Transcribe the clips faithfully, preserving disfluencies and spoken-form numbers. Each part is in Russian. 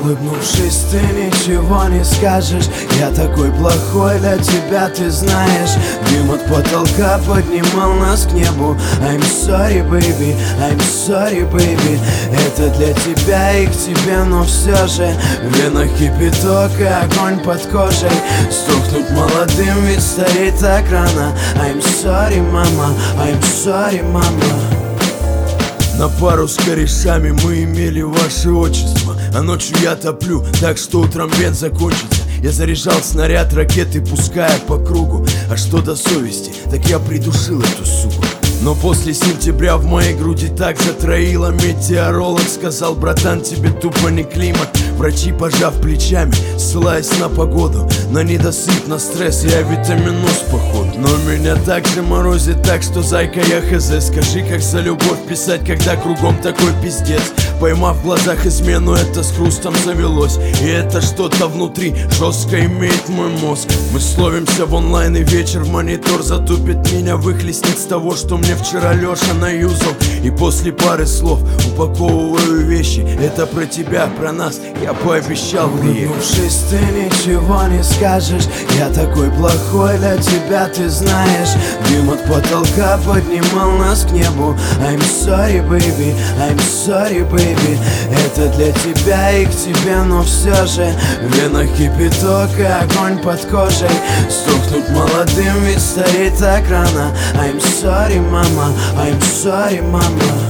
Улыбнувшись, ты ничего не скажешь. Я такой плохой для тебя, ты знаешь. Дым от потолка поднимал нас к небу. I'm sorry, baby, I'm sorry, baby. Это для тебя и к тебе, но все же в венах кипяток и огонь под кожей. Сдохнуть молодым ведь стареть так рано. I'm sorry, мама, I'm sorry, мама. На пару с корешами мы имели ваше отчество, а ночью я топлю, так что утром бен закончится. Я заряжал снаряд ракеты, пуская по кругу. А что до совести, так я придушил эту суку. Но после сентября в моей груди так затроило. Метеоролог сказал: братан, тебе тупо не климат. Врачи, пожав плечами, ссылаясь на погоду, на недосып, на стресс, я витаминоз походу. Но меня так же морозит, так что, зайка, я хз. Скажи, как за любовь писать, когда кругом такой пиздец. Поймав в глазах измену, это с хрустом завелось. И это что-то внутри жестко имеет мой мозг. Мы словимся в онлайн, и вечер в монитор затупит меня, выхлестнет с того, что мне вчера Леша наюзал. И после пары слов упаковываю вещи. Это про тебя, про нас, я пообещал приехать. Улыбнувшись, ты ничего не скажешь. Я такой плохой для тебя, ты знаешь. Дым от потолка поднимал нас к небу. I'm sorry, baby, I'm sorry, baby. Это для тебя и к тебе, но все же в венах кипяток и огонь под кожей. Сдохнуть молодым ведь стареть так рано. I'm sorry, мама, I'm sorry, мама.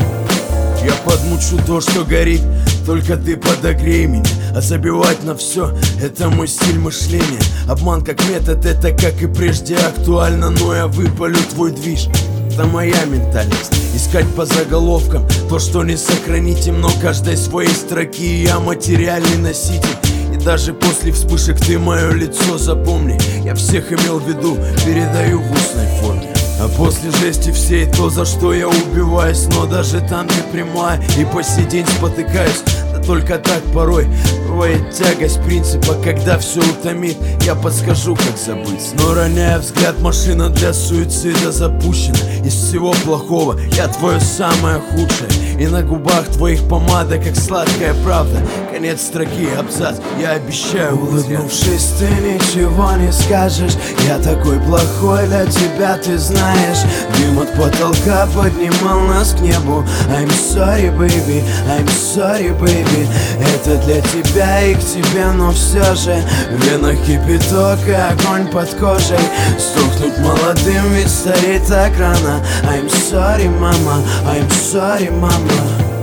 Я подмучу то, что горит, только ты подогрей меня. А забивать на все — это мой стиль мышления. Обман как метод — это как и прежде актуально. Но я выпалю твой движ, это моя ментальность. Искать по заголовкам то, что не сохранить темно каждой своей строки. Я материальный носитель, и даже после вспышек ты мое лицо запомни. Я всех имел в виду, передаю в устной форме. А после жести всей то, за что я убиваюсь. Но даже там, где прямая, и по сей день спотыкаюсь. Да только так порой бывает тягость принципа. Когда все утомит, я подскажу, как забыть. Но роняя взгляд, машина для суицида запущена. Из всего плохого я твое самое худшее. И на губах твоих помада, как сладкая правда. Конец строки, абзац, я обещаю. Улыбнувшись, ты ничего не скажешь. Я такой плохой для тебя, ты знаешь. Дым от потолка поднимал нас к небу. I'm sorry, baby, I'm sorry, baby. Это для тебя и к тебе, но все же в венах кипяток и огонь под кожей. Сдохнуть молодым ведь стареть так рано. I'm sorry, мама, I'm sorry, мама.